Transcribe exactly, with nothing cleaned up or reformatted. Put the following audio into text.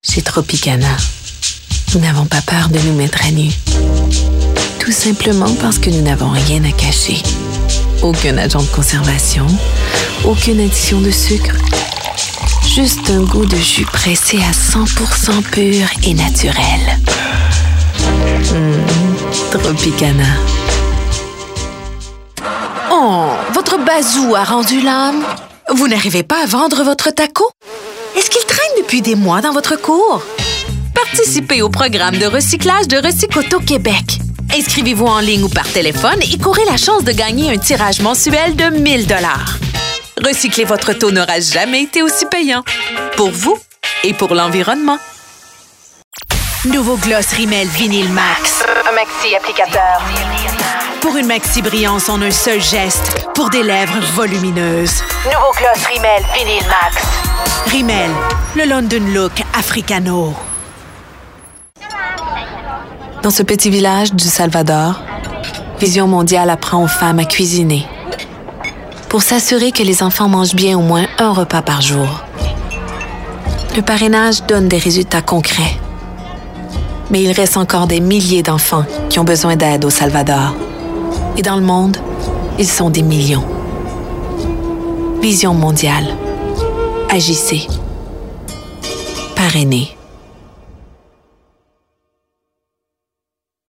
Chez Tropicana, nous n'avons pas peur de nous mettre à nu. Tout simplement parce que nous n'avons rien à cacher. Aucun agent de conservation, aucune addition de sucre. Juste un goût de jus pressé à cent pour cent pur et naturel. Mmh, Tropicana. Oh, votre bazou a rendu l'âme. Vous n'arrivez pas à vendre votre taco? Est-ce qu'il traîne depuis des mois dans votre cour? Participez au programme de recyclage de Recycoto Québec. Inscrivez-vous en ligne ou par téléphone et courez la chance de gagner un tirage mensuel de mille dollars. Recycler votre auto n'aura jamais été aussi payant. Pour vous et pour l'environnement. Nouveau Gloss Rimmel Vinyl Max. Un maxi applicateur. Pour une maxi brillance en un seul geste. Pour des lèvres volumineuses. Nouveau Gloss Rimmel Vinyl Max. Rimmel, le London Look africano. Dans ce petit village du Salvador, Vision Mondiale apprend aux femmes à cuisiner pour s'assurer que les enfants mangent bien au moins un repas par jour. Le parrainage donne des résultats concrets. Mais il reste encore des milliers d'enfants qui ont besoin d'aide au Salvador. Et dans le monde, ils sont des millions. Vision Mondiale. Agissez. Parrainez.